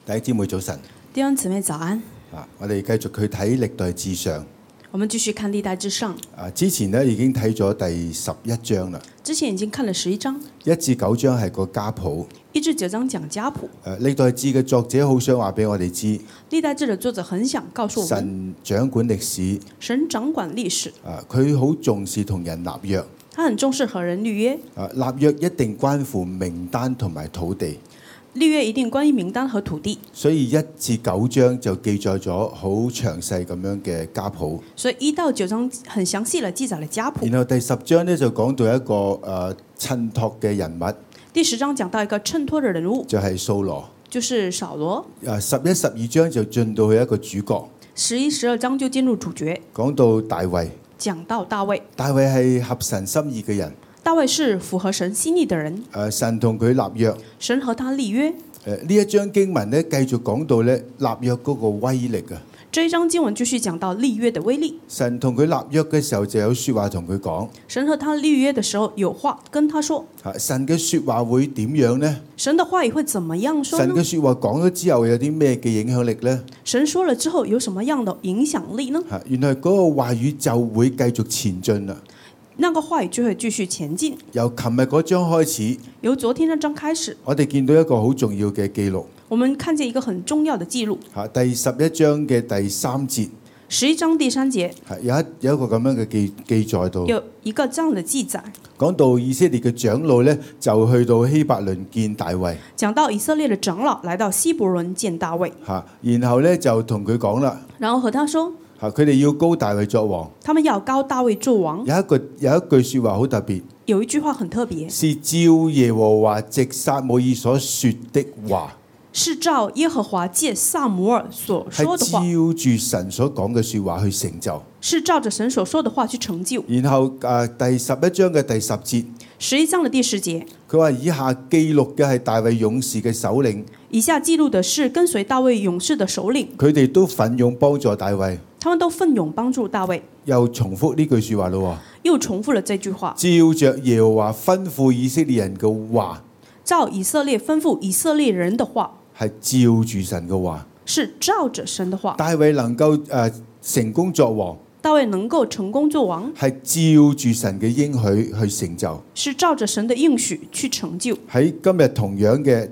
弟兄姊妹早晨， 弟兄姊妹早安。 我哋繼續去睇歷代志上。 我們繼續看歷代志上。 之前咧已經睇咗第11章啦。 之前已經看了11章。 1至9章係個家譜。 1至9章講家譜。 歷代志嘅作者好想話俾我哋知。 歷代志嘅作者很想告訴我們。 神掌管歷史。 神掌管歷史。 佢好重視同人立約。 他很重視和人立約。 立約一定關乎名單同埋土地。 立約一定關於名單和土地， 所以1至9章就記載咗好詳細咁樣嘅家譜。 所以1到9章很詳細地記載了家譜。 然後第10章呢，就講到一個襯托嘅人物。 第10章講到一個襯托嘅人物， 就係掃羅， 就是掃羅。 11、12章就進到去一個主角。 11、12章就進入主角， 講到大衛。 講到大衛。 大衛係合神心意嘅人。 大衛是符合神心意的人。 神同佢立約。 神和他立約。 呢一章經文呢，繼續講到咧立約嗰個威力啊。 這一章經文繼續講到立約的威力。 神同佢立約嘅時候就有説話同佢講。 神和他立約的時候有話跟他說。 神嘅説話會點樣呢？ 神的話語會怎麼樣說呢？ 神嘅説話講咗之後有啲咩嘅影響力呢？ 神說了之後有什麼樣的影響力呢？ 原來嗰個話語就會繼續前進啦。 那個話語就會繼續前進。 由琴日嗰章開始， 由昨天那章開始， 我哋見到一個好重要嘅記錄。 我們看見一個很重要的記錄。 第11章嘅第3節。 11章第3節。 有一個咁樣嘅記載到。 有一個這樣的記載。 講到以色列嘅長老呢，就去到希伯倫見大衛。 講到以色列的長老來到希伯倫見大衛。 然後呢，就同佢講啦。 然後和他說。 佢哋要膏大衛作王。 他們要膏大衛作王。 有一句說話好特別。 有一句話很特別。 是照耶和華藉撒母耳所說的話。是照耶和華借撒母耳所說的話。 係照住神所講嘅說話去成就。 是照着神所說的話去成就。 然後第11章嘅第10節。 11章的第10節。 佢話以下記錄嘅係大衛勇士嘅首領。 以下記錄的是跟隨大衛勇士的首領。 佢哋都奮勇幫助大衛。 他們都奮勇幫助大衛。 又重複呢句說話咯。 又重複了這句話。 照着耶和華吩咐以色列人嘅話。 照以色列吩咐以色列人的話。 係照住神嘅話。 是照着神的話。 大衛能夠成功作王。 大衛能夠成功作王。 係照住神嘅應許去成就。 是照着神的應許去成就。 喺今日同樣嘅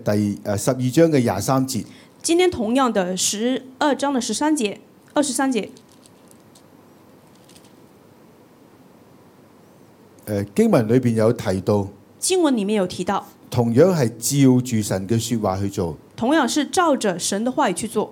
12章嘅23節。 今天同樣的12章的13節。23節。 經文裏邊有提到。 經文裡面有提到。 同樣係照住神嘅說話去做。 同樣是照着神的話語去做。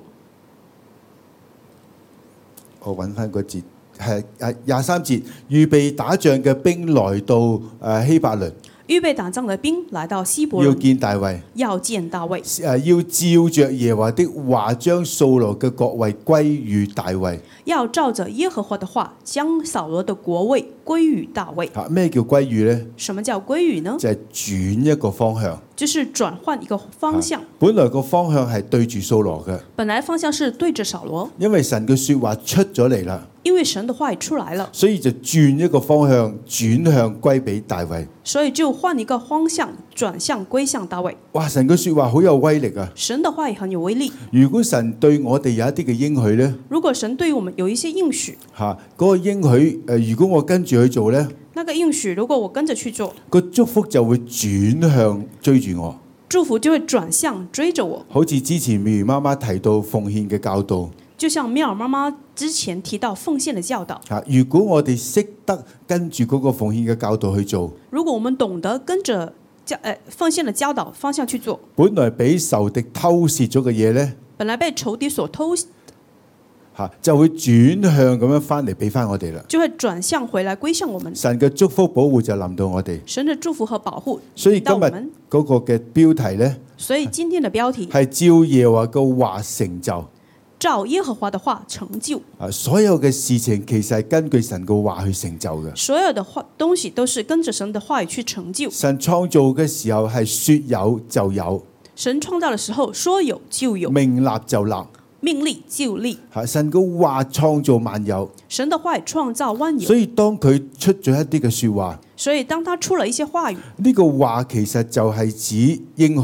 我揾翻個節，係23節，預備打仗嘅兵來到希伯倫。 預備打仗的兵來到希伯倫， 要見大衛， 要見大衛， 要照着耶和華的話，將掃羅嘅國位歸於大衛。 要照着耶和華的話，將掃羅的國位歸於大衛。 咩叫歸於呢？ 什麼叫歸於呢？ 就係轉一個方向， 就是轉換一個方向。 本來個方向係對住掃羅嘅， 本來方向是對着掃羅， 因為神嘅說話出咗嚟啦。 因為神的話語出來了， 所以就轉一個方向，轉向歸俾大衛。 所以就換一個方向，轉向歸向大衛。 哇！神嘅說話好有威力啊！ 神的話語很有威力。 如果神對我哋有一啲嘅應許呢？ 如果神對於我們有一些應許， 嗰個應許如果我跟住去做呢？ 那個應許如果我跟着去做， 個祝福就會轉向追住我。 祝福就會轉向追着我。 好似之前妙兒媽媽提到奉獻嘅教導。 就像妙兒媽媽之前提到奉獻的教導。 如果我哋識得跟住嗰個奉獻嘅教導去做， 如果我們懂得跟着奉獻的教導方向去做， 本來俾仇敵偷竊咗嘅嘢呢， 本來被仇敵所偷， 就會轉向咁樣翻嚟俾翻我哋啦， 就會轉向回來歸向我們。 神嘅祝福保護就臨到我哋， 神的祝福和保護。 所以今日嗰個嘅標題呢， 所以今天的標題係照耶和華嘅話成就。 照耶和華的話成就。 所有嘅事情其實係根據神嘅話去成就嘅。 所有的東西都是跟着神的話語去成就。 神創造嘅時候係說有就有。 神創造的時候說有就有。 命立就立。 命立就立。 神嘅話創造萬有。 神的話語創造萬有。 所以當佢出咗一啲嘅說話， 所以當他出了一些話語， 呢個話其實就係指應許。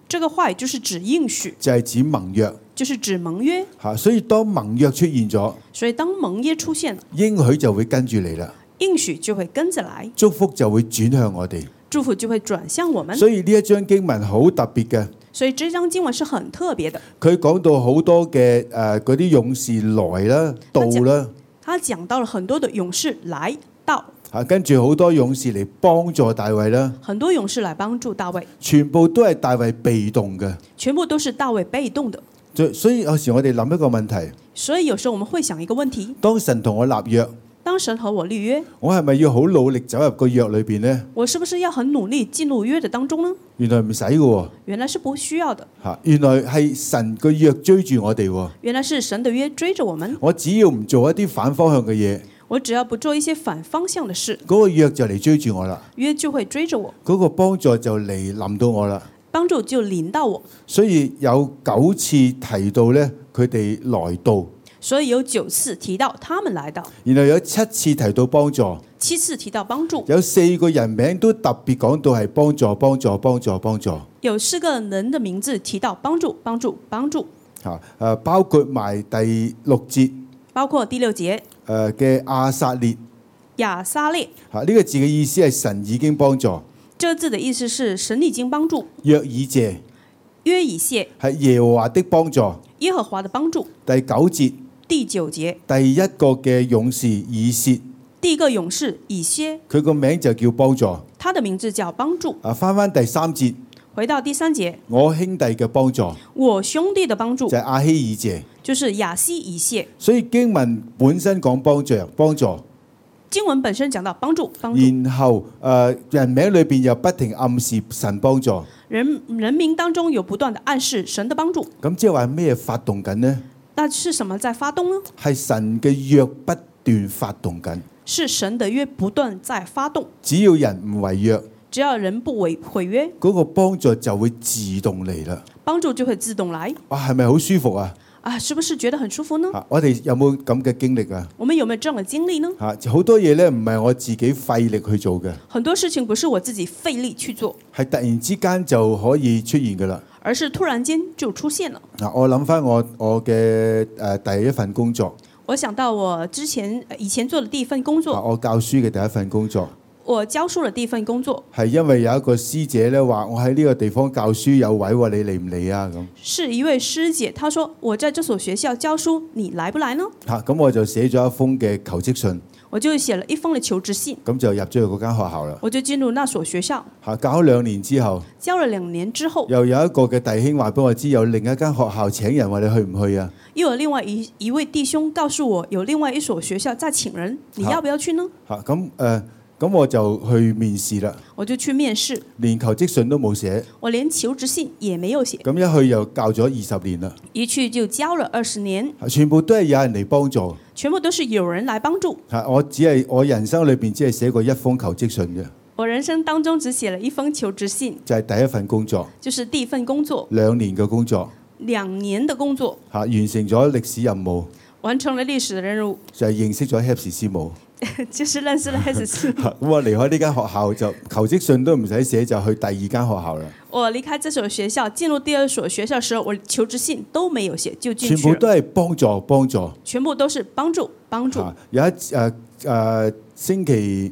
這個話語就是指應許， 就係指盟約就是指盟約。 嚇。所以當盟約出現咗， 所以當盟約出現了， 應許就會跟住你啦， 應許就會跟着來， 祝福就會轉向我哋。 祝福就會轉向我們。 所以呢一章經文好特別嘅， 所以這章經文是很特別的。 佢講到好多嘅嗰啲勇士來啦、到啦他講到了很多的勇士來到， 嚇，跟住好多勇士嚟幫助大衛啦， 很多勇士來幫助大衛， 全部都係大衛被動嘅。 全部都是大衛被動的。 所以有時我哋諗一個問題： 所以有時候我們會想一個問題： 當神同我立約， 當神和我立約， 我係咪要好努力走入個約裏邊呢？ 我是不是要很努力進入約的當中呢？ 原來唔使嘅喎原來是不需要的， 嚇，原來係神個約追住我哋喎。 原來是神的約追着我們。 我只要唔做一啲反方向嘅嘢， 我只要不做一些反方向的事， 嗰個約就嚟追住我啦， 約就會追着我， 嗰個幫助就嚟臨到我啦。 幫助就臨到我。 所以有9次提到咧，佢哋來到， 所以有9次提到他們來到， 然後有7次提到幫助， 7次提到幫助， 有4個人名都特別講到係幫助、幫助、幫助、幫助有4個人的名字提到幫助、幫助、幫助， 嚇。包括埋第6節包括第6節嘅亞撒列亞撒列。 嚇，呢個字嘅意思係神已經幫助， 這個字的意思是神已經幫助， 約以謝約以謝係耶和華的幫助。 耶和華的幫助。 第9節第9節第一個嘅勇士以薛， 第一個勇士以薛， 佢個名就叫幫助。 他的名字叫幫助。 翻第3節， 回到第3節， 我兄弟嘅幫助我兄弟的幫助就係亞希以謝。 就是亞希以謝。 所以經文本身講幫助， 經文本身講到幫助，幫助， 然後人名裏邊又不停暗示神幫助， 人名當中有不斷的暗示神的幫助。 咁即係話咩發動緊呢？ 那是什麼在發動呢？ 係神嘅約不斷發動緊， 是神的約不斷在發動。 只要人唔違約， 只要人不毀約， 嗰個幫助就會自動嚟啦。 幫助就會自動來。 哇，係咪好舒服啊？ 啊，是不是覺得很舒服呢？ 我哋有冇咁嘅經歷啊？ 我們有沒有這樣的經歷呢？ 好多嘢咧唔係我自己費力去做嘅， 很多事情不是我自己費力去做， 係突然之間就可以出現噶啦。 而是突然間就出現了。 我諗翻我嘅第一份工作， 我想到我以前做的第一份工作， 我教書嘅第一份工作。 我教書的第一份工作， 係因為有一個師姐咧話我喺呢個地方教書有位喎，你嚟唔嚟啊？咁是一位師姐，她說我在這所學校教書，你來不來呢？ 咁我就寫咗一封嘅求職信， 我就寫了一封的求職信， 咁就入咗去嗰間學校啦。 我就進入那所學校。 教咗2年之後， 教了2年之後， 又有一個嘅弟兄話俾我知有另一間學校請人，話你去唔去啊？ 又有另外一位弟兄告訴我有另外一所學校在請人，你要不要去呢？ 咁我就去面試啦。 我就去面試， 連求職信都冇寫， 我連求職信也沒有寫。 咁一去又教咗20年啦， 一去就教了20年， 全部都係有人嚟幫助。 全部都是有人來幫助。 我人生裏邊只係寫過一封求職信嘅， 我人生當中只寫了一封求職信， 就係第一份工作， 就是第一份工作 2年嘅工作 ，2年的工作， 完成咗歷史任務， 完成了歷史的任務， 就係認識咗 Hepsi 師母。 就是認識了 Hepsi 師母。 咁我離開呢間學校就求職信都唔使寫，就去第2間學校啦。 我離開這所學校，進入第2所學校時候，我求職信都沒有寫，就進去了。 全部都係幫助， 全部都是幫助。 有一星期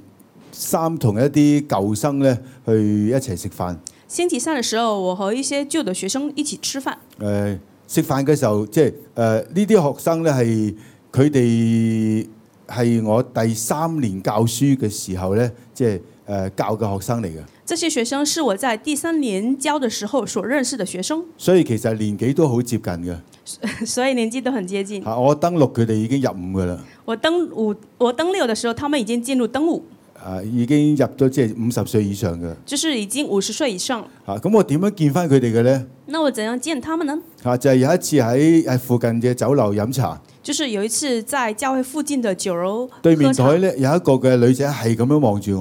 3同一啲舊生咧去一齊食飯。 星期3的時候，我和一些舊的學生一起吃飯。 食飯嘅時候，即係呢啲學生咧係佢哋係我第3年教書嘅時候咧，即係教嘅學生嚟嘅。 這些學生是我在第3年教的時候所認識的學生， 所以其實年紀都好接近嘅。 所以年紀都很接近。 我登6佢哋已經入伍㗎啦。 我登6的時候，他們已經進入登伍。 已經入咗即係50歲以上嘅。 就是已經50歲以上。 咁我點樣見翻佢哋嘅咧？ 那我怎樣見他們呢？ 就係有一次喺附近嘅酒樓飲茶。 就是有一次在教會附近的酒樓對面台咧有一個嘅女仔係咁樣望住我。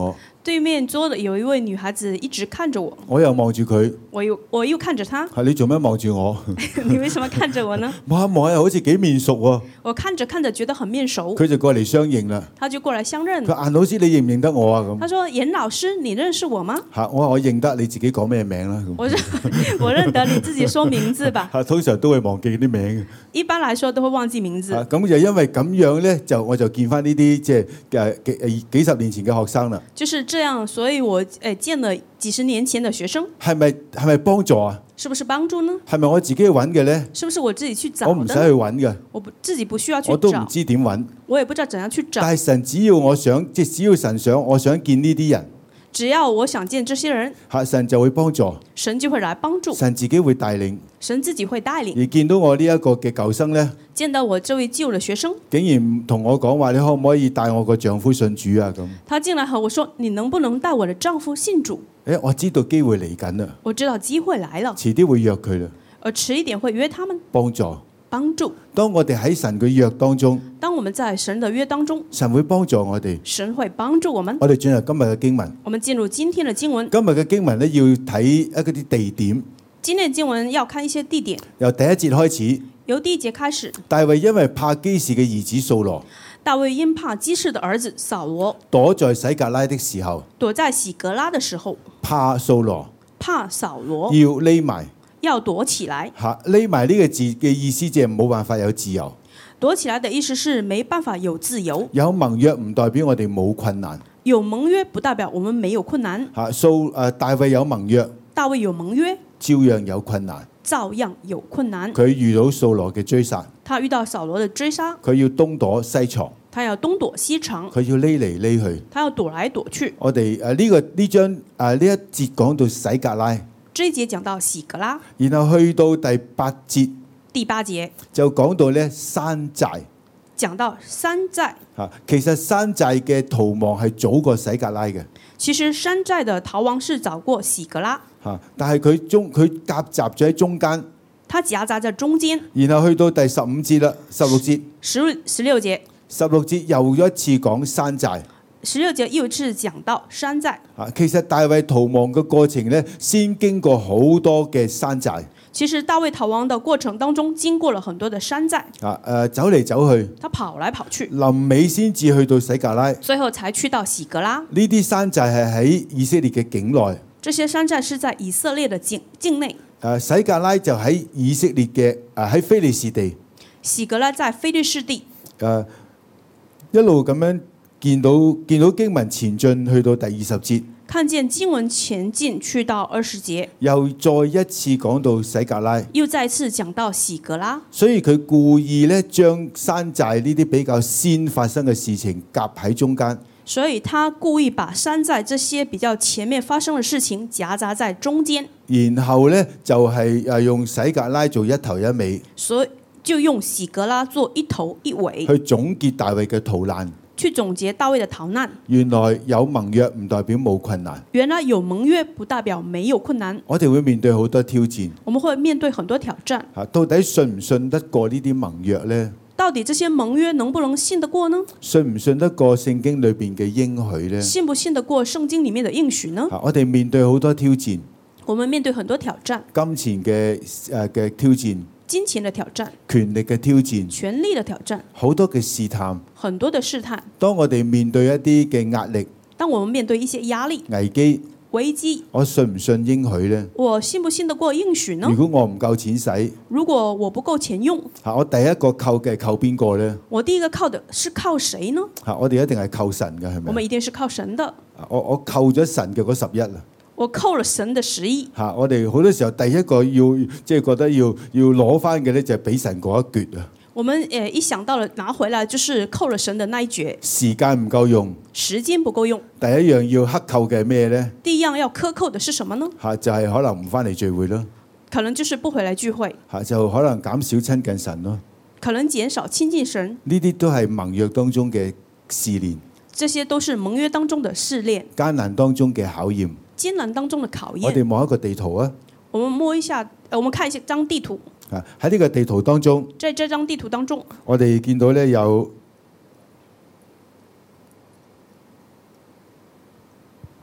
對面桌的有一位女孩子一直看着我， 我又望住佢， 我又看着她， 係你做咩望住我？ 你為什麼看着我呢？ 望一望又好似幾面熟喎。 我看着看着覺得很面熟， 佢就過嚟相認啦。 他就過來相認。 佢顏老師，你認唔認得我啊？咁他說：嚴老師，你認識我嗎？ 嚇，我話我認得，你自己講咩名啦？咁我說我認得，你自己說名字吧。 嚇，通常都會忘記啲名。 一般來說都會忘記名字。 咁就因為咁樣咧，我就見翻呢啲即係幾十年前嘅學生啦。 就是這樣，所以我見了幾十年前的學生。 係咪幫助啊？ 是不是幫助呢？ 係咪我自己去揾嘅咧？ 是不是我自己去找的？ 我唔使去揾嘅， 自己不需要去找。 我都唔知點揾。 我也不知道怎樣去找。 但係神只要我想，即係只要神想，我想見呢啲人。 只要我想見這些人， 神就會幫助， 神就會來幫助， 神自己會帶領， 神自己會帶領。 而見到我呢一個嘅舊生呢， 見到我這位舊的學生， 竟然同我講話，你可唔可以帶我個丈夫信主啊？咁， 他進來和我說：你能不能帶我的丈夫信主？ 我知道機會嚟緊啦， 我知道機會來了， 遲啲會約佢啦， 遲一點會約他們， 幫助。當我哋喺神嘅約當中， 當我們在神的約當中， 神會幫助我哋， 神會幫助我們。 我哋進入今日嘅經文， 我們進入今天的經文。 今日嘅經文呢，要睇一啲地點。 今天的經文要看一些地點， 由第一節開始。 由第一節開始。 大衛因為怕基士嘅兒子掃羅， 大衛因怕基士的兒子掃羅躲在洗革拉的時候， 躲在洗革拉的時候， 怕掃羅， 怕掃羅要匿埋。 要躲起來。 匿埋呢個字嘅意思即係冇辦法有自由。 躲起來的意思是沒辦法有自由。 有盟約唔代表我哋冇困難。 有盟約不代表我們沒有困難。 大衛有盟約， 大衛有盟約， 照樣有困難。 照樣有困難。 佢遇到掃羅嘅追殺， 他遇到掃羅的追殺， 佢要東躲西藏， 他要東躲西藏， 佢要匿嚟匿去， 他要躲來躲去。 我哋呢章呢一節講到洗革拉。 這一節講到洗革拉， 然後去到第八節，就講到咧山寨， 講到山寨。 其實山寨嘅逃亡係早過洗革拉嘅。 其實山寨的逃亡是早過洗革拉， 但係佢夾雜咗喺中間， 它夾雜在中間。 然後去到第15節啦，16節 ，16節 ，16節又一次講山寨。 16節又一次講到山寨。 其實大衛逃亡嘅過程呢，先經過好多嘅山寨。 其實大衛逃亡的過程當中，經過了很多的山寨。 走嚟走去， 他跑來跑去， 臨尾先至去到洗革拉， 最後才去到洗革拉。 呢啲山寨係喺以色列嘅境內。 這些山寨是在以色列的境內。 洗革拉就喺以色列嘅喺非利士地。 洗革拉在非利士地。 一路咁樣見到經文前進去到第20節， 看見經文前進去到20節， 又再一次講到洗革拉， 又再次講到洗革拉。 所以佢故意咧將山寨呢啲比較先發生嘅事情夾喺中間。 所以他故意把山寨這些比較前面發生的事情夾雜在中間。 然後咧就係用洗革拉做一頭一尾， 所以就用洗革拉做一頭一尾， 去總結大衛嘅逃難。 去總結大衛的逃難。 原來有盟約唔代表冇困難。 原來有盟約不代表沒有困難。 我哋會面對好多挑戰。 我們會面對很多挑戰。 到底信唔信得過呢啲盟約呢？ 到底這些盟約能不能信得過呢？ 信唔信得過聖經裏邊嘅應許呢？ 信不信得過聖經裡面的應許呢？ 我哋面對好多挑戰。 我們面對很多挑戰。 金錢嘅挑戰。 金錢的挑戰， 權力嘅挑戰， 權力的挑戰， 好多嘅試探， 很多的試探。 當我哋面對一啲嘅壓力， 當我們面對一些壓力、危機， 我信唔信應許呢？ 我信不信得過應許呢？ 如果我唔夠錢使， 如果我不夠錢用， 我第一個扣嘅係扣邊個呢？ 我第一個扣的是靠誰呢？ 我哋一定係扣神嘅，係咪？ 我們一定是靠神的。 我扣咗神嘅嗰11啦。 我扣了神的11。 我哋好多時候第一個要即係覺得要攞翻嘅咧，就係俾神嗰一橛啊。 我們一想到了拿回來，就是扣了神的那一橛。 時間唔夠用。 時間不夠用。 第一樣要克扣嘅係咩咧？ 第一樣要克扣的是什麼呢？ 就係可能唔翻嚟聚會咯。 可能就是不回來聚會。 就可能減少親近神咯。 可能減少親近神。 呢啲都係盟約當中嘅試煉。 這些都是盟約當中的試煉。 艱難當中嘅考驗。 艱難當中的考驗。 我哋望一個地圖啊。 我們摸一下，我們看一張地圖。 喺呢個地圖當中， 在這張地圖當中， 我哋見到咧有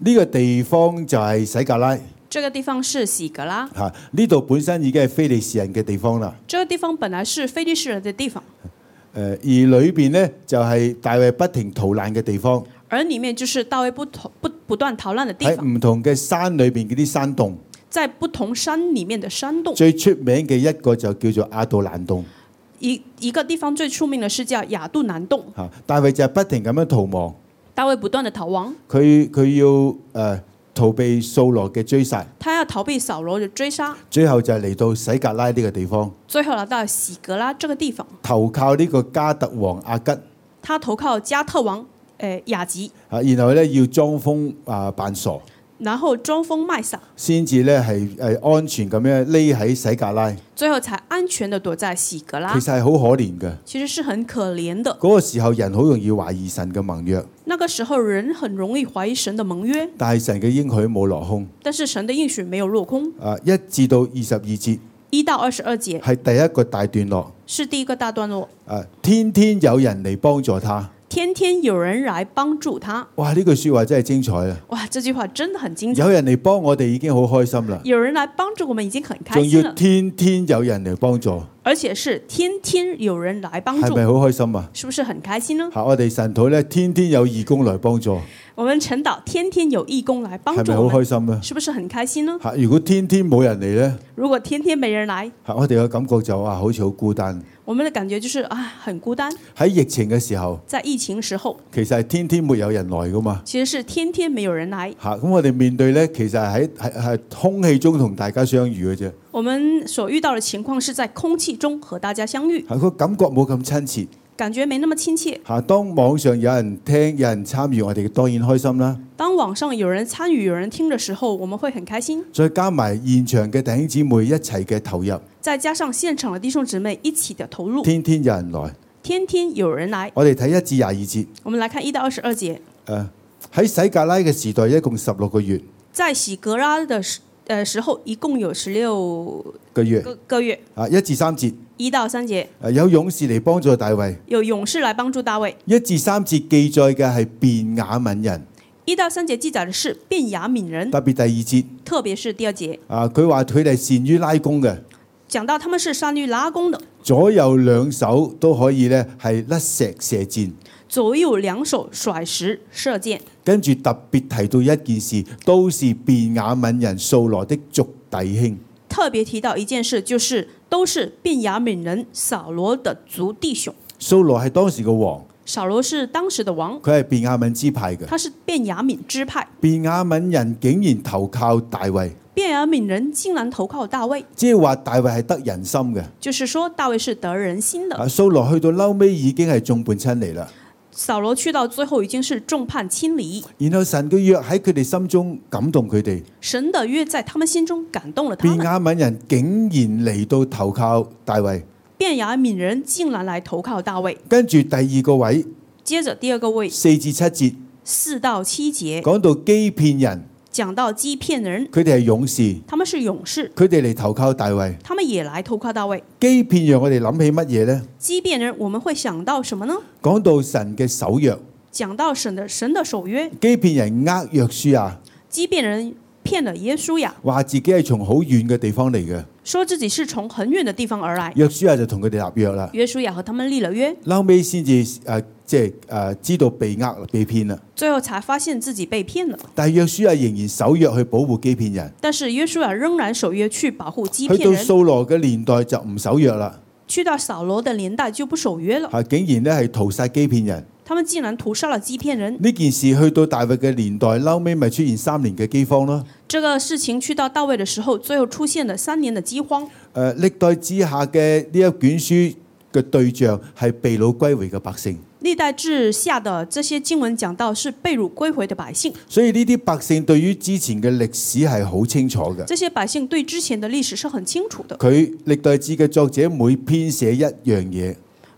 呢個地方就係洗格拉這個地方是喜格拉， 嚇，呢度本身已經係非利士人嘅地方啦。 這個地方本來是非利士人的地方， 而裏邊呢，就係大衛不停逃難嘅地方， 而裡面就是大衛不斷逃難的地喺方， 唔同嘅山裏邊嗰啲山洞， 在不同山裡面的山洞。 最出名嘅一個就叫做亞杜蘭洞一個地方最出名的是叫亞杜蘭洞， 嚇。大衛就係不停咁樣逃亡， 大衛不斷的逃亡， 佢要逃避掃羅嘅追殺， 他要逃避掃羅的追殺， 最後就係嚟到洗格拉呢個地方， 最後來到喜格拉這個地方， 投靠呢個加特王亞吉他投靠加特王亞吉， 嚇，然後咧要裝瘋扮傻， 然後裝瘋賣傻， 先至咧係安全咁樣匿喺洗格拉， 最後才安全的躲在喜格拉其。實係好可憐嘅。 其實是很可憐的。 嗰個時候人好容易懷疑神嘅盟約， 那個時候人很容易懷疑神的盟約， 但係神嘅應許冇落空。 但是神的應許沒有落空。 1至到22節 1到22節係第一個大段落， 是第一個大段落。 天天有人嚟幫助他。 天天有人來幫助他。 哇！呢句説話真係精彩啊！ 哇，這句話真的很精彩。 有人嚟幫我哋已經好開心啦， 有人來幫助我們已經很開仲要心了， 天天有人嚟幫助， 而且是天天有人來幫助， 係咪好開心啊？ 是不是很開心呢？ 嚇！我哋神土咧，天天有義工來幫助， 我們陳島天天有義工來幫係咪好助我們， 開心啊？ 是不是很開心呢？ 嚇！如果天天冇人嚟咧， 如果天天沒人來， 嚇我哋嘅感覺就哇，好似好孤單。 我們的感覺就是啊，很孤單。 喺疫情嘅時候， 在疫情時候， 其實係天天沒有人來噶嘛。 其實是天天沒有人來。 嚇！咁我哋面對咧，其實係空氣中同大家相遇嘅啫。 我們所遇到的情況是在空氣中和大家相遇， 嚇！個感覺冇咁親切。 感覺沒那麼親切。 嚇！當網上有人聽、有人參與，我哋當然開心啦。 當網上有人參與、有人聽的時候，我們會很開心。 再加埋現場嘅弟兄姊妹一齊嘅投入， 再加上現場的弟兄姊妹一起的投入， 天天有人來。 天天有人來。 我哋睇1至22節。 我們來看1到22節。 喺洗格拉嘅時代，一共16個月。 在喜格拉的時候，一共有16個月。 1至3節。 1到3節。 有勇士嚟幫助大衛。 有勇士來幫助大衛。 1至3節記載嘅係便雅憫人。 1到3節記載的是便雅憫人。 特別第2節。 特別是第2節。 佢話佢哋善於拉弓嘅。 講到他們是善於拉弓的。 左右兩手都可以咧係甩石射箭。 左右兩手甩石射箭。 跟住特別提到一件事，都是便雅憫人掃羅的族弟兄。 特別提到一件事，就是都是便雅憫人掃羅的族弟兄。 掃羅係當時嘅王。 掃羅是當時的王。 佢係便雅憫支派嘅。 他是便雅憫支派。 便雅憫人竟然投靠大衛。 便雅憫人竟然投靠大衛， 即係話大衛係得人心嘅。 就是說大衛是得人心的。 掃羅去到嬲尾已經係眾叛親離啦。 掃羅去到最後已經是眾叛親離。 然後神嘅約喺佢哋心中感動佢哋。 神的約在他們心中感動了他們。 便雅憫人竟然嚟到投靠大衛。 便雅憫人竟然來投靠大衛。 跟住第二個位， 接着第二個位 4至7節 ，4到7節講到基遍人。 講到基遍人， 佢哋係勇士， 他們是勇士， 佢哋嚟投靠大衛， 他們也來投靠大衛。 基遍讓我哋諗起乜嘢呢？ 基遍人，我們會想到什麼呢？ 講到神嘅守約， 講到神的守約。 基遍人呃約書亞， 基遍人騙了耶書亞， 話自己係從好遠嘅地方嚟嘅， 說自己是從很遠的地方而來。 約書亞就同佢哋立約啦。 約書亞和他們立了約， 後尾先至知道被被騙啦。 最後才發現自己被騙了。 但係約書亞仍然守約去保護基遍人。 但是約書亞仍然守約去保護基去到遍人。 掃羅嘅年代就唔守約啦。 去到掃羅的年代就不守約了。 竟然咧係屠殺基遍人。 他們竟然屠殺了基遍人。 呢件事去到大衛嘅年代，後尾咪出現3年嘅饑荒咯。 這個事情去到大衛的時候，最後出現了3年的饑荒。 歷代志下嘅呢一卷書嘅對象係被擄歸回嘅百姓。 歷代志下的這些經文講到是被擄歸回的百姓。 所以呢啲百姓對於之前嘅歷史係好清楚嘅。 這些百姓對之前的歷史是很清楚的。 佢歷代志嘅作者每編寫一樣嘢。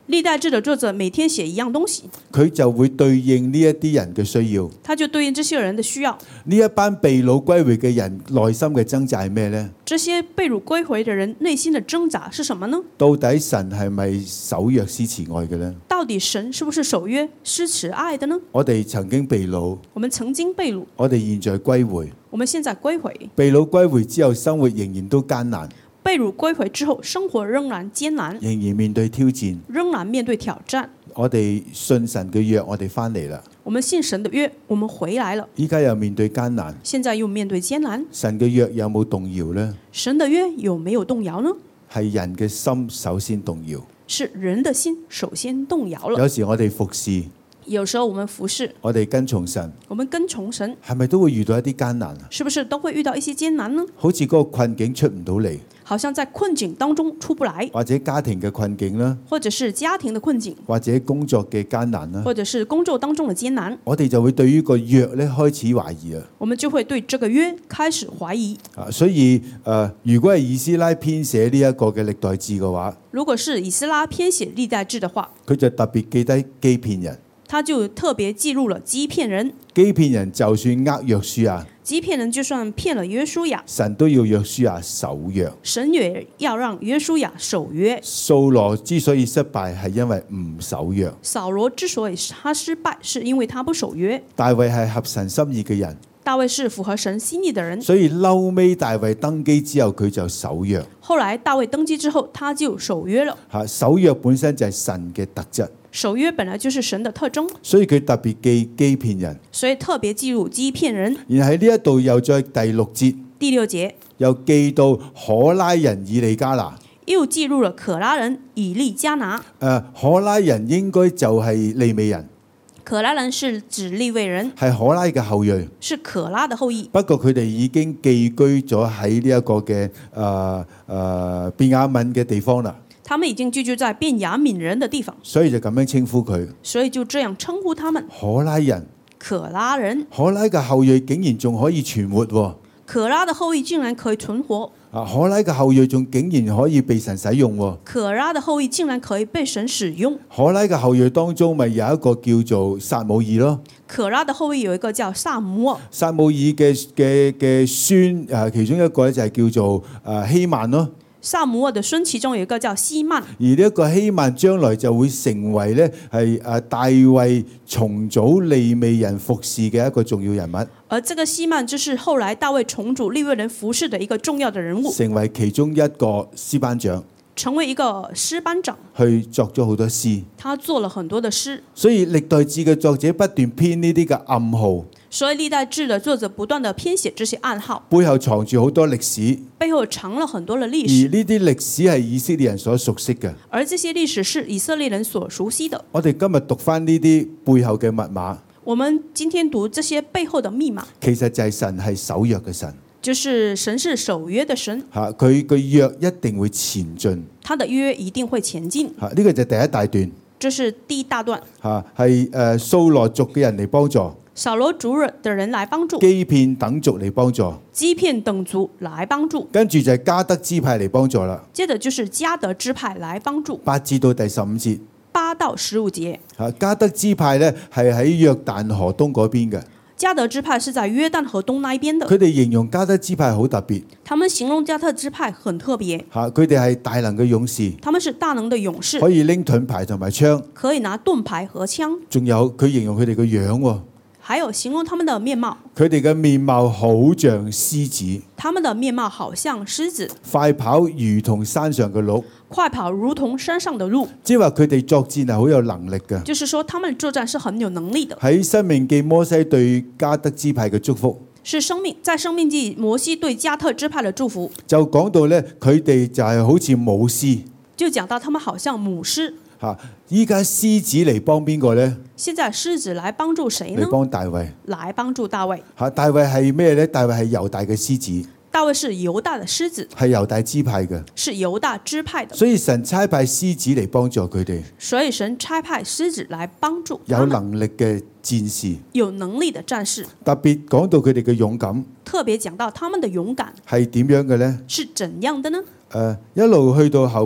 歷代志的作者每天寫一樣東西， 佢就會對應呢一啲人嘅需要。 他就對應這些人的需要。 呢一班被擄歸回嘅人內心嘅掙扎係咩呢？ 這些被擄歸回的人內心的掙扎是什麼呢？ 到底神係咪守約施慈愛嘅呢？ 到底神是不是守約施慈愛的呢？ 我哋曾經被擄， 我們曾經被擄， 我哋現在歸回。 我們現在歸回。 被擄歸回之後，生活仍然都艱難， 被擄歸回之後，生活仍然艱難， 仍然面對挑戰。 仍然面對挑戰。 我哋信神嘅約，我哋翻嚟啦。 我們信神的約，我們回來了。 依家又面對艱難， 現在又面對艱難。 神嘅約有冇動搖呢？ 神的約有沒有動搖呢？ 係人嘅心首先動搖。 是人的心首先動搖了。 有時我哋服侍， 有時候我們服侍， 我哋跟從神， 我們跟從神， 係咪都會遇到一啲艱難啊？ 是不是都會遇到一些艱難呢？ 好似嗰個困境出唔到嚟， 好像在困境當中出不來， 或者家庭嘅困境啦， 或者是家庭的困境， 或者工作嘅艱難啦， 或者是工作當中的艱難， 我哋就會對於個約咧開始懷疑啊！ 我們就會對這個約開始懷疑。 所以如果係以斯拉編寫呢一個嘅歷代志嘅話， 如果是以斯拉編寫歷代志的話， 佢就特別記低欺騙人。 他就特別記錄了欺騙人。 欺騙人就算呃約書亞， 欺騙人就算騙了約書亞， 神都要約書亞守約。 神也要讓約書亞守約。 掃羅之所以失敗係因為唔守約。 掃羅之所以他失敗，是因為他不守約。 大衛係合神心意嘅人。 大衛是符合神心意的人， 所以嬲尾大衛登基之後，佢就守約。 後來大衛登基之後，他就守約了。 守約本身就係神嘅特質， 守約本來就是神的特徵， 所以佢特別記欺騙人， 所以特別記錄欺騙人。 然後喺呢一度又再第六節， 第6節又記到可拉人以利加拿， 又記錄了可拉人以利加拿。 可拉人應該就係利未人。 可拉人是指利未人， 係可拉嘅後裔， 是可拉的後裔。 不過佢哋已經寄居咗喺呢一個嘅便雅憫嘅地方啦。 他們已經居住在便雅憫人的地方， 所以就咁樣稱呼佢。 所以就這樣稱呼他們。 可拉人， 可拉人， 可拉嘅後裔竟然仲可以存活喎。 可拉的後裔竟然可以存活。 可拉嘅後裔仲竟然可以被神使用喎。 可拉的後裔竟然可以被神使用。 可拉嘅後裔當中咪有一個叫做撒母耳咯。 可拉的後裔有一個叫撒母耳。 撒母耳嘅孫其中一個咧就係叫做希曼咯。 撒母耳的孫其中有一個叫希曼， 而呢一個希曼將來就會成為咧係大衛重組利未人服侍嘅一個重要人物。 而這個希曼就是後來大衛重組利未人服侍的一個重要的人物， 成為其中一個詩班長， 成為一個詩班長， 去作咗好多詩。 他做了很多的詩。 所以歷代志嘅作者不斷編呢啲嘅暗號， 所以歷代志的作者不斷地編寫這些暗號， 背後藏住好多歷史， 背後藏了很多的歷而史。 呢啲歷史係以色列人所熟悉嘅。 而這些歷史是以色列人所熟悉的。 我哋今日讀返呢啲背後嘅密碼， 我們今天讀這些背後的密碼， 其實就係神係守約嘅神。 就是神是守約的神， 佢嘅約一定會前進， 他的約一定會前進。 呢個就係第一大段。 這是第一大段， 係掃羅族嘅人嚟幫助， 掃羅族的人來幫助， 基遍等族嚟幫助， 基遍等族來幫助， 跟住就係迦得支派嚟幫助啦。 接着就是迦得支派來幫助。 8至到第15節 8到15節， 迦得支派咧係喺約旦河東嗰邊嘅。 迦得支派是在約旦河東那一邊的。 佢哋形容迦得支派好特別， 他們形容迦得支派很特別。 佢哋係大能嘅勇士， 他們是大能的勇士， 可以拎盾牌同埋槍， 可以拿盾牌和槍。 仲有佢形容佢哋嘅樣喎， 還有形容他們的面貌， 佢哋嘅面貌好像獅子， 他們的面貌好像獅子， 快跑如同山上嘅鹿， 快跑如同山上的鹿。 即係話佢哋作戰係好有能力嘅。 就是說他們作戰是很有能力的。 喺申命記摩西對迦得支派嘅祝福， 是在申命記摩西對迦特支派的祝福， 就講到咧佢哋就係好似母獅， 就講到他們好像母獅。 依家獅子嚟幫邊個呢？ 現在獅子來幫助誰呢？ 嚟幫大衛。 來幫助大衛。 大衛係咩呢？大衛係猶大嘅獅子。 大衛是猶大的獅子， 係猶大支派嘅， 是猶大支派的。 所以神差派獅子嚟幫助佢哋。 所以神差派獅子來幫助有能力嘅戰士， 有能力的戰士。 特別講到佢哋嘅勇敢， 特別講到他們的勇敢係點樣嘅呢？ 是怎樣的呢？ 一路去到後邊，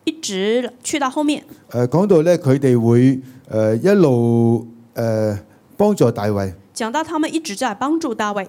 一直去到後面。 講到咧佢哋會一路幫助大衛。 講到他們一直在幫助大衛。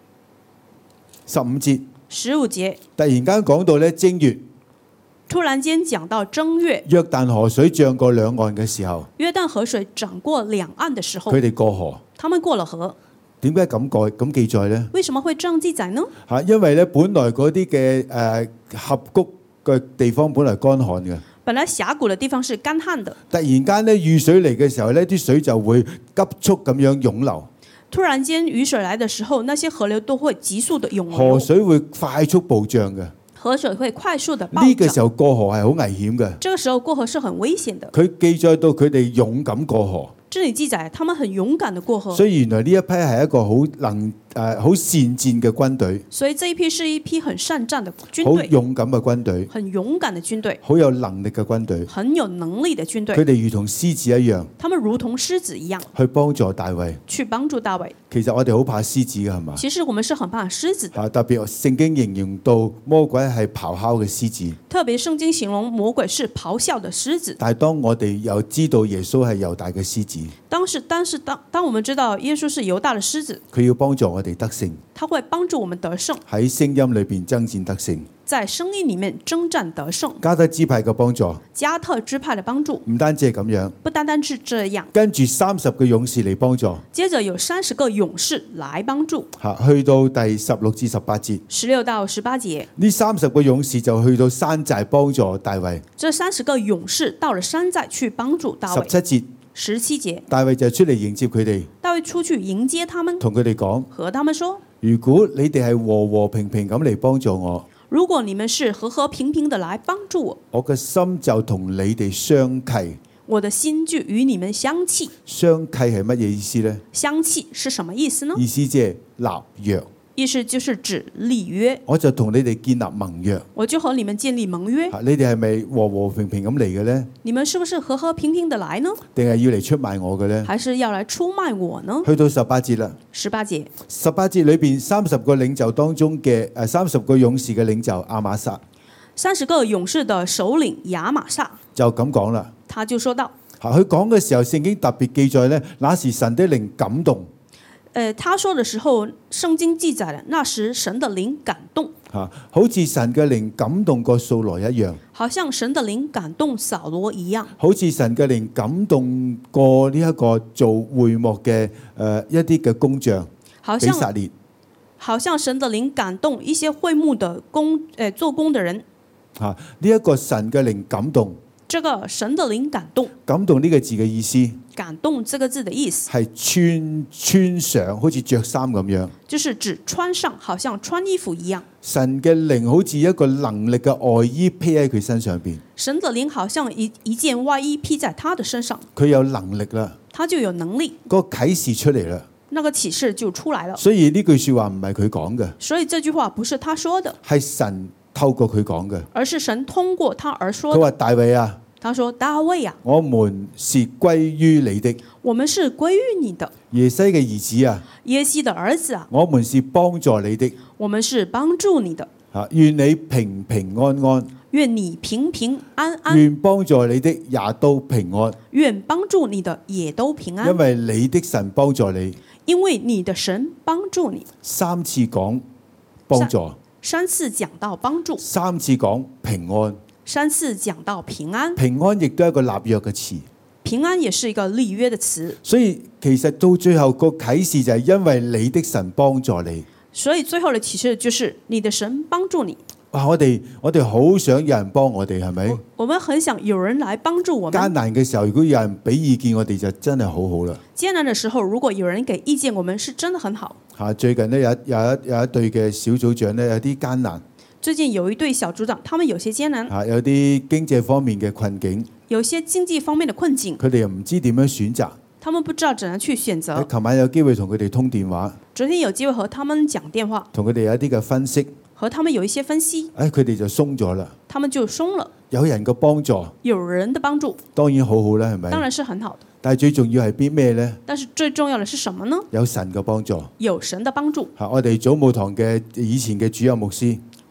15節， 15節突然間講到咧正月， 突然間講到正月， 約旦河水漲過兩岸嘅時候， 約旦河水漲過兩岸的時候， 佢哋過河。 他們過了河。 點解咁記載呢？ 為什麼會這樣記載呢？ 因為咧本來嗰啲嘅峽谷嘅地方本來乾旱嘅。 本來峽谷的地方是乾旱的， 突然間咧雨水嚟嘅時候咧，啲水就會急速咁樣湧流。 突然間雨水來的時候，那些河流都會急速的湧流， 河水會快速暴漲嘅。 河水會快速的暴漲。 呢個時候過河係好危險嘅。 這個時候過河是很危險的。 佢記載到佢哋勇敢過河。 這裡記載他們很勇敢的過河。 所以原來呢一批係一個好善戰嘅軍隊。 所以這一批是一批很善戰的軍隊， 好勇敢嘅軍隊， 很勇敢的軍隊， 好有能力嘅軍隊， 很有能力的軍隊。 佢哋如同獅子一樣， 他們如同獅子一樣去幫助大衛。 去幫助大衛。 其實我哋好怕獅子嘅係嘛？ 其實我們是很怕獅子的。 特別聖經形容到魔鬼係咆哮嘅獅子。 特別聖經形容魔鬼是咆哮的獅子。 但係當我哋又知道耶穌係猶大嘅獅子， 當我們知道耶穌是猶大的獅子， 佢要幫助我哋得勝， 他會幫助我們得勝， 喺聲音裏邊爭戰得勝， 在聲音裡面征戰得勝。 加特支派嘅幫助， 加特支派的幫助， 唔單止係咁樣， 不單單是這樣， 跟住30個勇士嚟幫助， 接着有30個勇士來幫助。 去到第16至18節 ，16到18節， 呢30個勇士就去到山寨幫助大衛。 這30個勇士到了山寨去幫助大衛。 17節 17節， 大衛就出嚟迎接佢哋， 大衛出去迎接他們， 同佢哋講， 和他們說： 如果你哋係和和平平咁嚟幫助我， 如果你們是和和平平的來幫助我， 我嘅心就同你哋相契。 我的心就與你們相契。 相契係乜嘢意思呢？ 相契是什麼意思呢？ 意思即係立約。 意思就是指立約， 我就同你哋建立盟約。 我就和你們建立盟約。 你哋係咪和和平平咁嚟嘅呢？ 你們是不是和和平平的來呢？ 定係要嚟出賣我嘅呢？ 還是要來出賣我呢？ 去到18節啦。 18節 ，18節裏邊30個領袖當中嘅30個勇士嘅領袖亞瑪撒 ，30個勇士的首領亞瑪撒就咁講啦。 他就說到， 佢講嘅時候，聖經特別記載呢，那時神的靈感動。 他說的時候，聖經記載了那時神的靈感動， 好似神嘅靈感動過掃羅一樣， 好像神的靈感動掃羅一樣， 好似神嘅靈感動過呢一個做會幕嘅一啲嘅工匠比撒列， 好像神的靈感動一些會幕的做工的人。 呢一個神嘅靈感動， 這個神的靈感動， 感動呢個字嘅意思， 感動這個字的意思係穿上，好似着衫咁樣， 就是指穿上，好像穿衣服一樣。 神嘅靈好似一個能力嘅外衣披喺佢身上邊， 神的靈好像一件外衣披在他的身上， 佢有能力啦， 他就有能力， 嗰個啟示出嚟啦， 那個啟示就出來了。 所以呢句說話唔係佢講嘅， 所以這句話不是他說的， 係神透過佢講嘅， 而是神通過他而說的。 佢話大衛啊， 他說大衛啊， 我們是歸於你的， 我們是歸於你的。 耶西嘅兒子啊， 耶西的兒子啊， 我們是幫助你的， 我們是幫助你的。 願你平平安安， 願你平平安安， 願幫助你的也都平安， 願幫助你的也都平安， 因為你的神幫助你， 因為你的神幫助你。 三次講幫助， 三次講到幫助， 三次講平安， 三次講到平安。 平安亦都係一個立約嘅詞， 平安也是一個立約的詞。 所以其實到最後個啟示就係因為你的神幫助你， 所以最後的啟示就是你的神幫助你。 哇！我哋好想有人幫我哋，係咪？ 我們很想有人來幫助我們。 艱難嘅時候，如果有人俾意見，我哋就真係好好啦。 艱難的時候，如果有人給意見，我們是真的很好。 最近呢，有一隊嘅小組長呢，有啲艱難。 最近有一對小組長，他們有些艱難， 有啲經濟方面嘅困境， 有些經濟方面的困境， 佢哋又唔知點樣選擇。 他們不知道怎樣去選擇。 琴晚有機會同佢哋通電話， 昨天有機會和他們講電話， 同佢哋有一啲嘅分析， 和他們有一些分析， 佢哋就鬆咗啦。 他們就鬆了。 有人嘅幫助， 有人的幫助， 當然好好啦，係咪？ 當然是很好的。 但係最重要係邊咩呢？ 但是最重要的是什麼呢？ 有神嘅幫助， 有神的幫助。 我哋祖母堂嘅以前嘅主任牧師，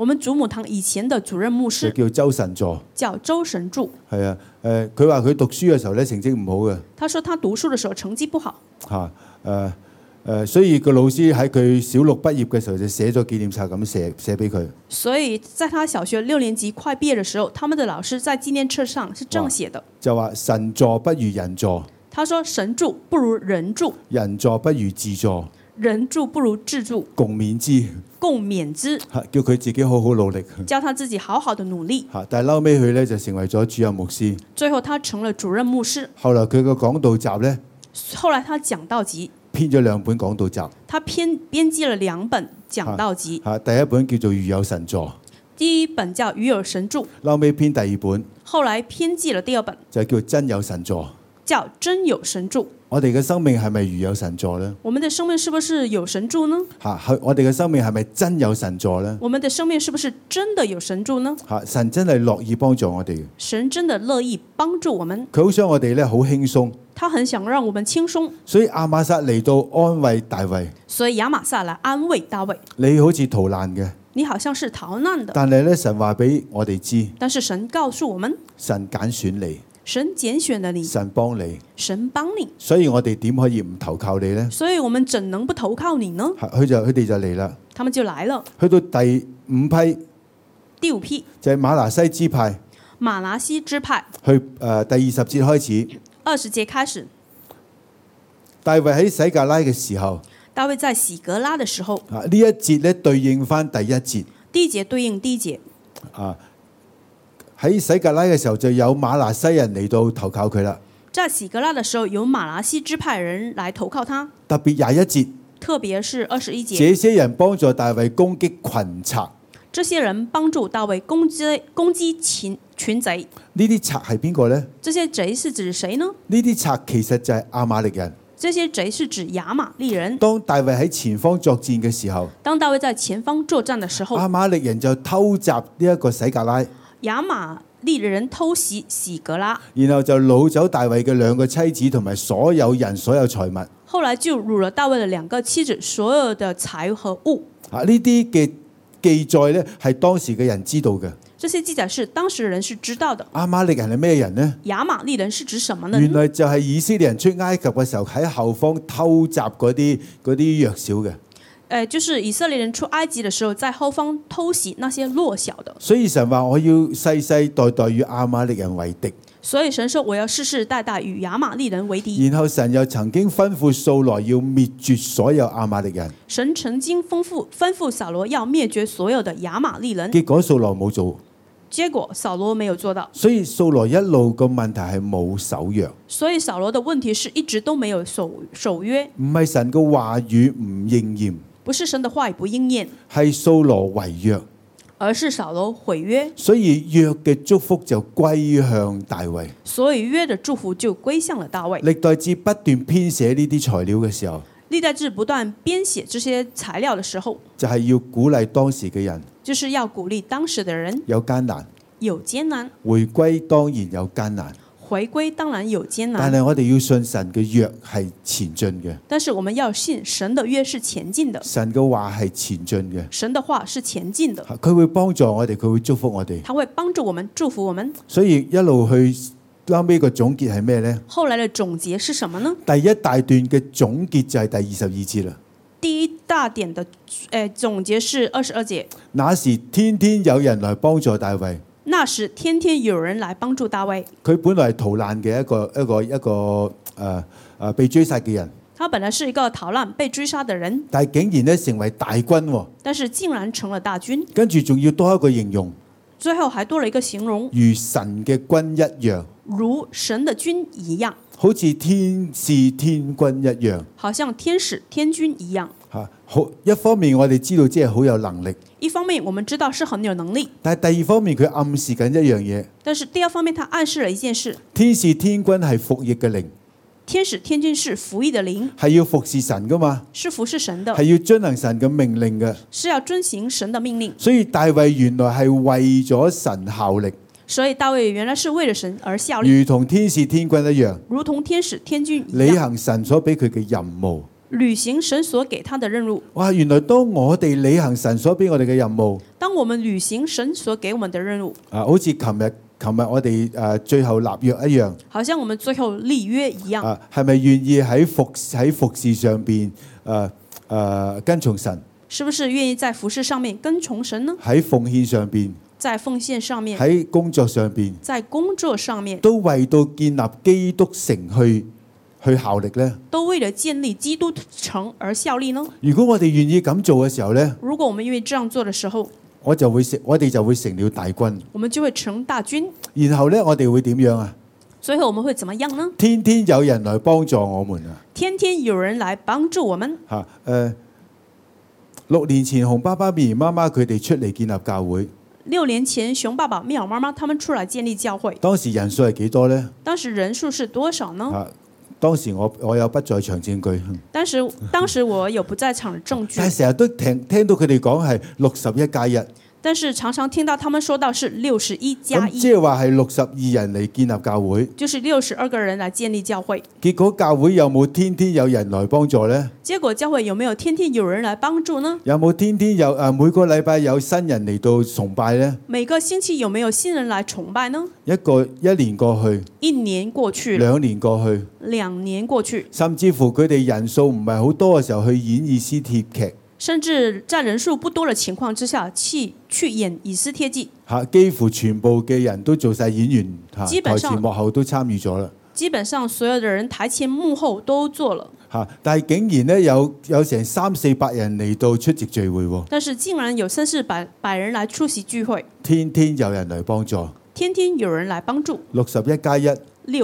我們祖母堂以前的主任牧就師叫周神助。 叫周神柱， 係啊，佢話佢讀書嘅時候咧成績唔好嘅他說他讀書的時候成績不好， 嚇，所以個老師喺佢小六畢業嘅時候就寫咗紀念冊咁寫俾佢。 所以在他小學6年級快畢業的時候，他們的老師在紀念冊上是這樣寫的， 就話神助不如人助， 他說神助不如人助， 人助不如自助， 人助不如自助， 共勉之。 共勉之， 叫佢自己好好努力。 叫他自己好好的努力。 但係嬲尾佢咧就成為咗主任牧師。 最後他成了主任牧師。 後來佢個講道集咧， 後來他講道集編咗2本講道集。 他編輯了2本講道集。 第一本叫做《如有神助》， 第一本叫《如有神助》， 後尾編第2本， 後來編輯了第2本， 就叫《真有神助》， 叫《真有神助》。 我哋嘅生命係咪如有神助呢？ 我們的生命是不是有神助呢？ 我哋嘅生命係咪真有神助呢？ 我們的生命是不是真的有神助呢？ 神真係樂意幫助我哋嘅。 神真的樂意幫助我們。 佢好想我哋咧好輕鬆。 他很想讓我們輕鬆。 所以亞瑪撒嚟到安慰大衛。 所以亞瑪撒來安慰大衛。 你好似逃難嘅。 你好像是逃難的。 但係咧神話俾我哋知。 但是神告訴我們。 神揀選你。 神揀選了你， 神幫你， 神幫你， 所以我哋點可以唔投靠你呢？ 所以我們怎能不投靠你呢？ 佢哋就嚟啦， 他們就來了。 去到第5批， 第5批就係馬拿西支派， 馬拿西支派。 去第20節開始 ，20節開始。 大衛喺洗革拉嘅時候， 大衛在洗革拉的時候， 呢一節咧對應翻第1節， 第1節對應第1節。 喺洗革拉嘅時候就有馬拿西人嚟到投靠佢啦。 在洗革拉的時候，有馬拿西支派人來投靠他。 特別21節， 特別是21節。 這些人幫助大衛攻擊群賊。 這些人幫助大衛攻擊群賊。 呢啲賊係邊個呢？ 這些賊是指誰呢？ 呢啲賊其實就係亞瑪力人。 這些賊是指亞瑪力人。 當大衛喺前方作戰嘅時候， 當大衛在前方作戰的時候， 亞瑪力人就偷襲呢一個洗革拉。 亞瑪力人偷襲洗革拉， 然後就擄走大衛嘅2個妻子同埋所有人所有財物。 後來就擄了大衛的2個妻子所有的財和物。 呢啲嘅記載呢係當時嘅人知道嘅。 這些記載是當時人是知道的。 亞瑪力人係咩人呢？ 亞瑪力人是指什麼呢？ 原來就係以色列人出埃及嘅時候喺後方偷襲嗰啲弱小嘅。 就是以色列人出埃及的時候，在後方偷襲那些弱小的。 所以神話我要世世代代與亞瑪力人為敵。 所以神說我要世世代代與亞瑪力人為敵。 然後神又曾經吩咐掃羅要滅絕所有亞瑪力人。 神曾經吩咐掃羅要滅絕所有的亞瑪力人。 結果掃羅冇做。 結果掃羅沒有做到。 所以掃羅一路個問題係冇守約。 所以掃羅的問題是一直都沒有守約。 唔係神嘅話語唔應驗。 不是神的話語不應驗， 係掃羅違約， 而是掃羅毀約。 所以約嘅祝福就歸向大衛。 所以約的祝福就歸向了大衛。 歷代志不斷編寫呢啲材料嘅時候， 歷代志不斷編寫這些材料的時候， 就係要鼓勵當時嘅人， 就是要鼓勵當時的人。 有艱難， 有艱難， 回歸當然有艱難。 回歸當然有艱難， 但係我哋要信神嘅約係前進嘅。 但是我們要信神的約是前進的。 神嘅話係前進嘅。 神的話是前進的。 佢會幫助我哋，佢會祝福我哋。 他會幫助我們，祝福我們。 所以一路去後尾個總結係咩呢？ 後來的總結是什麼呢？ 第一大段嘅總結就係第22節啦。 第一大點的總結是22節。那時天天有人來幫助大衛。 那時天天有人來幫助大衛。 佢本來係逃難嘅一個被追殺嘅人。 他本來是一個逃難被追殺的人， 但係竟然咧成為大軍。 但是竟然成了大軍。 跟住仲要多一個形容。 最後還多了一個形容， 如神嘅軍一樣。 如神的軍一樣。 好似天使天軍一樣。 好像天使天軍一樣。 好，一方面我哋知道即係好有能力。 一方面我們知道是很有能力。 但係第二方面佢暗示緊一樣嘢。 但是第二方面他暗示了一件事。 天使天軍係服役嘅靈。 天使天軍是服役的靈。 係要服侍神噶嘛？ 是服侍神的。 係要遵行神嘅命令嘅。 是要遵行神的命令。 所以大衛原來係為咗神效力。 所以大衛原來是為了神而效力。 如同天使天軍一樣。 如同天使天軍一樣。 履行神所俾佢嘅任務。 履行神所給他的任務。 哇！原來當我哋履行神所俾我哋嘅任務， 當當我們履行神所給我們的任務， 好似琴日我哋最後立約一樣， 好像我們最後立約一樣， 係咪願意喺服事上邊跟從神？ 是不是願意在服事上面跟從神呢？ 喺奉獻上邊， 在奉獻上面， 喺工作上邊， 在工作上面， 都為到建立基督城去效力呢？ 都為了建立基督城而效力呢？ 如果我哋願意咁做嘅時候呢， 如果我們願意這樣做的時候， 我哋就會成了大軍。 我們就會成大軍。 然後呢，我哋會點樣啊？ 最後我們會怎麼樣呢？ 天天有人來幫助我們啊！ 天天有人來幫助我們。 嚇6年前熊爸爸、咪媽媽佢哋出嚟建立教會。 6年前熊爸爸、妙媽媽他們出來建立教會。 當時人數係幾多呢？ 當時人數是多少呢？ 當時我有不在場證據。 當時我有不在場的證據。 但係成日都聽到佢哋講係61+1。 但是常常聽到他們說到是61+1， 咁即係話係62人嚟建立教會， 就是62個人來建立教會。 結果教會有冇天天有人來幫助呢？ 結果教會有沒有天天有人來幫助呢？ 有冇天天有每個禮拜有新人嚟到崇拜呢？ 每個星期有沒有新人來崇拜呢？ 一年過去 ，1年過去 ，2年過去 ，2年過去， 甚至乎佢哋人數唔係好多嘅時候去演以斯帖劇。 甚至在人數不多的情況之下，去演以斯帖記。 幾乎全部嘅人都做晒演員，台前幕後都參與咗啦。 基本上所有的人台前幕後都做了。 但係竟然咧有成300-400人嚟到出席聚會喎。 但是竟然有300-400人來出席聚會。 天天有人嚟幫助。 天天有人來幫助。 61+1。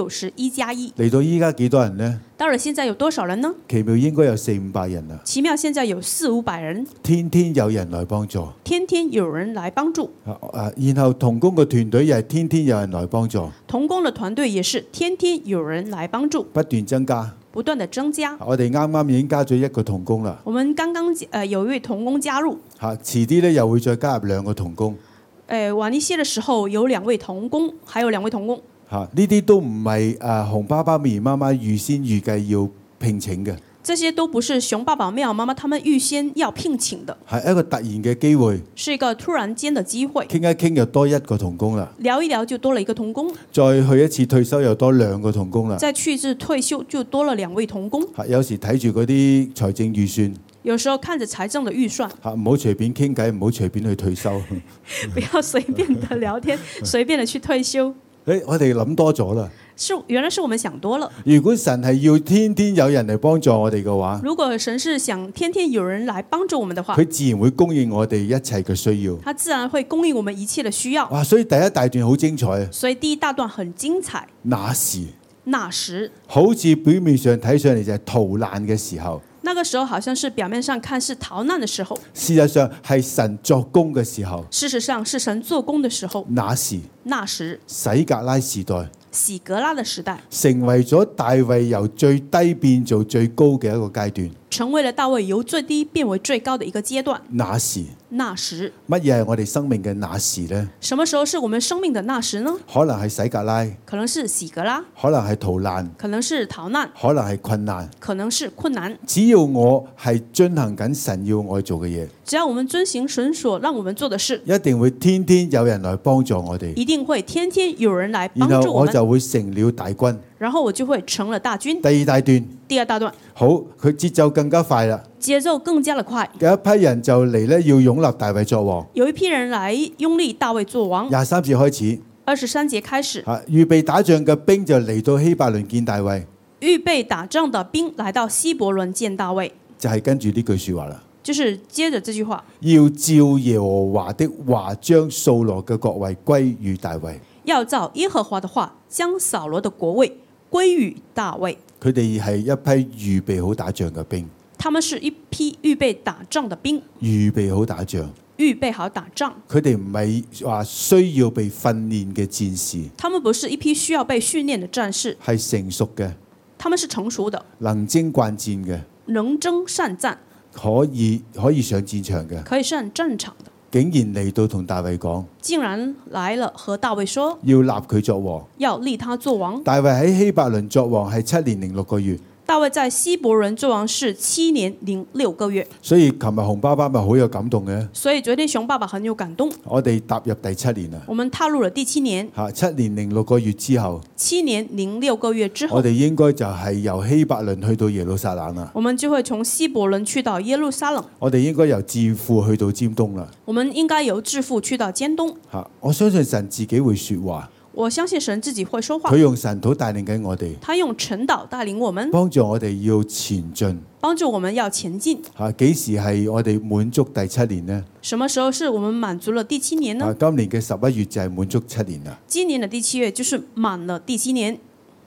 61+1。 嚟到依家幾多人呢？ 到了現在有多少人呢？ 奇妙應該有400-500人啦。 奇妙現在有400-500人。 天天有人來幫助。 天天有人來幫助。 然後同工嘅團隊又係天天有人來幫助。 同工嘅團隊也是天天有人來幫助。 不斷增加。 不斷的增加。 我哋啱啱已經加咗1個同工啦。 我們剛剛有一位同工加入。 遲啲咧又會再加入2個同工。 晚一些嘅時候有2位同工，還有2位同工。 呢啲都唔係熊爸爸、咪媽媽預先預計要聘請嘅。 這些都不是熊爸爸、妙媽媽他們預先要聘請的。 係一個突然嘅機會。 是一個突然間的機會。 傾一傾又多1個同工啦。 聊一聊就多了1個同工。 再去一次退休又多2個同工啦。 再去一次退休就多了2位同工。 有時睇住嗰啲財政預算。 有時候看着財政的預算。 唔好隨便傾偈，唔好隨便去退休。 不要隨便的聊天，隨便的去退休。 我哋諗多咗啦。 原來是我們想多了。 如果神係要天天有人嚟幫助我哋嘅話， 如果神是想天天有人來幫助我們的話， 佢自然會供應我哋一切嘅需要。 他自然會供應我們一切的需要。 哇！所以第一大段好精彩啊。 所以第一大段很精彩。 那時好似表面上睇上嚟就係逃難嘅時候。 那個時候好像是表面上看是逃難的時候， 事實上係神作工嘅時候。 事實上是神做工的時候。 那時洗革拉時代， 洗革拉的時代， 成為咗大衛由最低變做最高嘅一個階段。 成為了大衛由最低變為最高的一個階段。 那時乜嘢係我哋生命嘅那時呢？ 什麼時候是我們生命的那時呢？ 可能係洗革拉， 可能是洗革拉， 可能係逃難， 可能是逃難， 可能係困難， 可能是困難。 只要我係遵行緊神要我做嘅嘢， 只要我們遵行神所讓我們做的事， 一定會天天有人來幫助我哋， 一定會天天有人來幫助我們。 然後我就會成了大軍， 然後我就會成了大軍。第二大段， 好，佢節奏更加快啦， 節奏更加的快。 有一批人就嚟咧，要擁立大衛作王。 有一批人來擁立大衛作王。 23節開始 ，23節開始。 預備打仗嘅兵就嚟到希伯倫見大衛。 預備打仗的兵來到希伯倫見大衛， 就係跟住呢句說話啦。 就是接着這句話， 要照耶和華的話，將掃羅嘅國位歸於大衛。 要照耶和華的話，將掃羅的國位歸於大衛。 佢哋係一批預備好打仗嘅兵。 他們是一批預備打仗的兵。 預備好打仗。 預備好打仗。 佢哋唔係話需要被訓練嘅戰士。 他們不是一批需要被訓練的戰士。 係成熟嘅。 他們是成熟的。 能征慣戰嘅。 能征善戰。 可以上戰場嘅。 可以上戰場的。 竟然嚟到同大衛講， 竟然來了和大衛說， 要立佢作王， 要立他作王。 大衛喺希伯倫作王係7年0 6個月。 大衛在希伯崙作王是7年零6個月。 所以琴日洪爸爸咪好有感動嘅。 所以昨天熊爸爸很有感動。 我哋踏入第7年啦。 我們踏入了第7年。 7年零6個月之後。 7年零6個月之後。 我哋應該就係由希伯倫去到耶路撒冷啦。 我們就會從希伯崙去到耶路撒冷。 我哋應該由治父去到尖東啦。 我們應該由治父去到尖東。 我相信神自己會說話。 我相信神自己會說話。 佢用神土帶領緊我哋。 他用晨禱帶領我們， 幫助我哋要前進。 幫助我們要前進。 幾時係我哋滿足第7年呢？ 什麼時候是我們滿足了第7年呢？ 今年嘅11月就係滿足7年啦。 今年的第7月就是滿了第7年。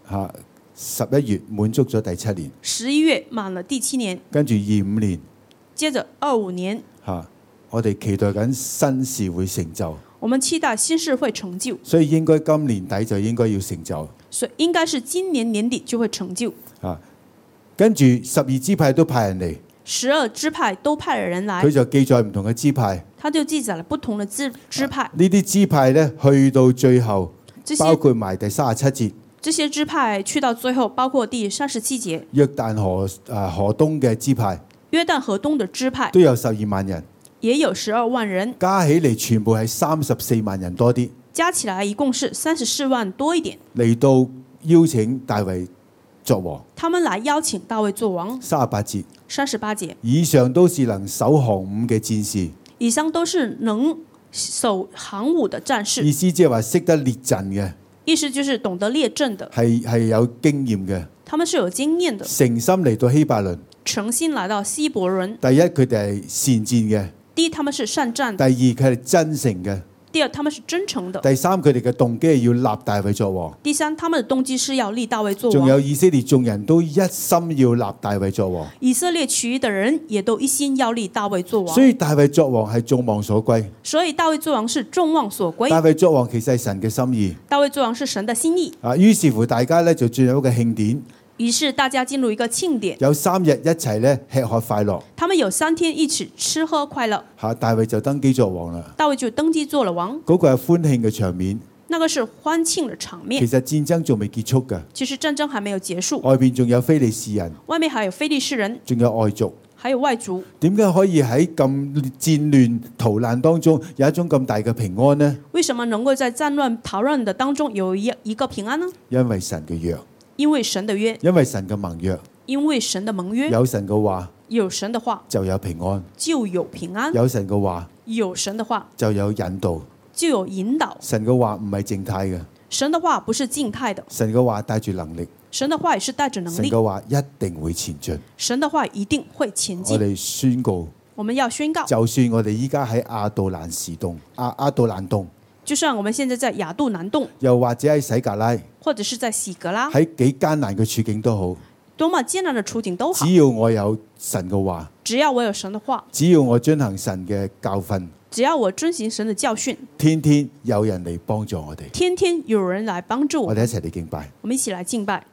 11月滿足咗第7年。 11月滿了第7年。 跟住25年。 接着25年。 我哋期待緊新事會成就。 我們期待新事會成就， 所以應該今年底就應該要成就。 所以應該是今年年底就會成就。 跟住12支派都派人嚟。 12支派都派了人來。 佢就記載唔同嘅支派。 他就記載了不同的支派。 呢啲支派咧，去到最後，包括埋第37節。 這些支派去到最後，包括第37節。 約旦河東嘅支派。 約旦河東的支派都有12萬人。 也有12萬人， 加起嚟全部係34萬人多啲， 加起來一共是34萬多一點。 嚟到邀請大衛作王， 他們來邀請大衛作王。 38節 ，38節， 以上都是能守行伍嘅戰士， 以上都是能守行伍的戰士。 意思即係話識得列陣嘅， 意思就是懂得列陣的， 係有經驗嘅。 他們是有經驗的， 誠心嚟到希伯倫， 誠心來到希伯崙。 第一佢哋係善戰嘅。 第一，他們是善戰的； 第二，佢係真誠嘅； 第二，他們是真誠的； 第三，佢哋嘅動機係要立大衛作王； 第三，他們的動機是要立大衛作王。 仲有以色列眾人都一心要立大衛作王。 以色列其餘的人也都一心要立大衛作王。 所以大衛作王係眾望所歸。 所以大衛作王是眾望所歸。 大衛作王其實係神嘅心意。 大衛作王是神的心意。 於是乎大家咧就進入一個慶典。 於是大家進入一個慶典， 有3日一齊咧吃喝快樂。 他們有3天一起吃喝快樂。 大衛就登基作王啦。 大衛就登基做了王。 嗰個係歡慶嘅場面。 那個是歡慶的場面。 其實戰爭仲未結束㗎。 其實戰爭還沒有結束。 外邊仲有非利士人。 外面還有非利士人。 仲有外族。 還有外族。 點解可以喺咁戰亂逃難當中有一種咁大嘅平安呢？ 為什麼能夠在戰亂逃難的當中有一個平安呢？ 因為神嘅約。 因為神的約， 因為神嘅盟約， 因為神的盟約， 有神嘅話， 有神的話就有平安， 就有平安； 有神嘅話， 有神的話就有引導， 就有引導。 神嘅話唔係靜態嘅， 神的話不是靜態的， 神嘅話帶住能力， 神的話也是帶着能力， 神嘅話一定會前進， 神的話一定會前進。 我哋宣告， 我們要宣告， 就算我哋依家喺亞杜蘭士洞，亞杜蘭洞。 就算我們現在在亞杜蘭洞， 又或者喺洗革拉， 或者是在喜格拉， 喺幾艱難嘅處境都好， 多麼艱難的處境都好， 只要我有神嘅話， 只要我有神的話， 只要我遵行神嘅教訓， 只要我遵行神的教訓， 天天有人嚟幫助我哋， 天天有人來幫助我哋一齊嚟敬拜， 我們一起來敬拜。